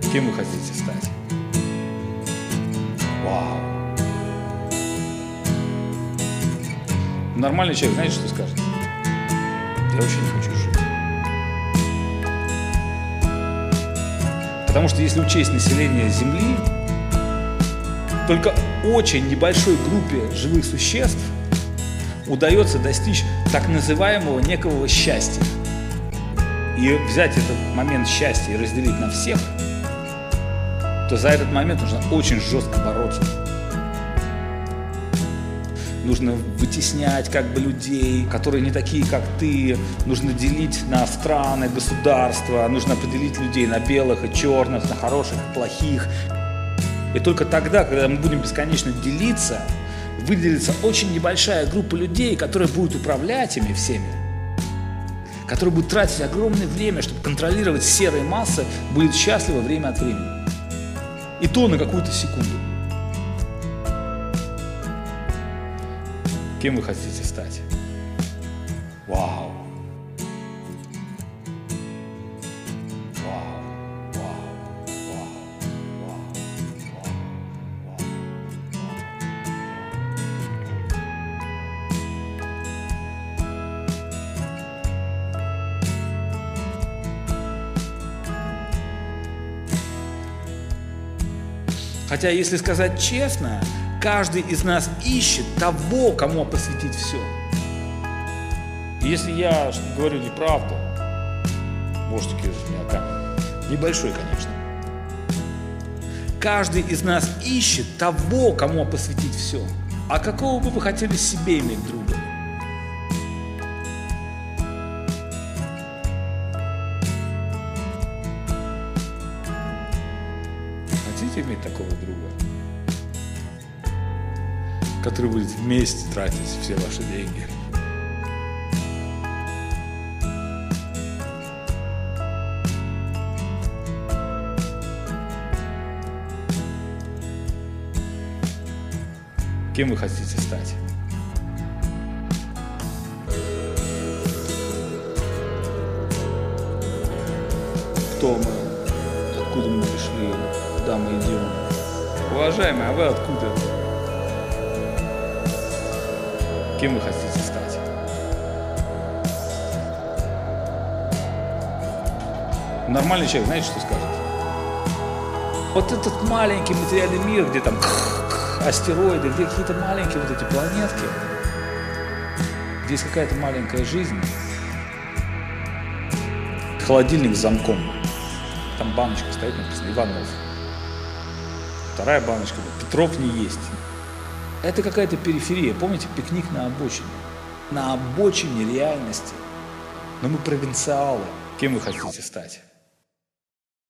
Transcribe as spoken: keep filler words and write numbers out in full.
Кем вы хотите стать? Вау! Нормальный человек, знаете, что скажет? Я вообще не хочу жить. Потому что если учесть население Земли, только очень небольшой группе живых существ удается достичь так называемого некого счастья. И взять этот момент счастья и разделить на всех, то за этот момент нужно очень жестко бороться. Нужно вытеснять как бы людей, которые не такие, как ты. Нужно делить на страны, государства. Нужно определить людей на белых и черных, на хороших и плохих. И только тогда, когда мы будем бесконечно делиться, выделится очень небольшая группа людей, которая будет управлять ими всеми, которая будет тратить огромное время, чтобы контролировать серые массы, будет счастлива время от времени. И то на какую-то секунду. Кем вы хотите стать? Вау! Вау! Вау! Вау! Вау! Вау! Хотя, если сказать честно, каждый из нас ищет того, кому посвятить все. И если я говорю неправду, можете кидать в меня камень. Небольшой, конечно. Каждый из нас ищет того, кому посвятить все. А какого бы вы хотели себе иметь друга? Хотите иметь такого друга, который будет вместе тратить все ваши деньги? Кем вы хотите стать? Кто мы? Откуда мы пришли? Куда мы идем? Уважаемые, а вы откуда? Кем вы хотите стать? Нормальный человек, знаете, что скажет? Вот этот маленький материальный мир, где там астероиды, где какие-то маленькие вот эти планетки, где есть какая-то маленькая жизнь, холодильник с замком, там баночка стоит, написано Иванов. Вторая баночка, Петров не есть. Это какая-то периферия. Помните, пикник на обочине? На обочине реальности. Но мы провинциалы. Кем вы хотите стать?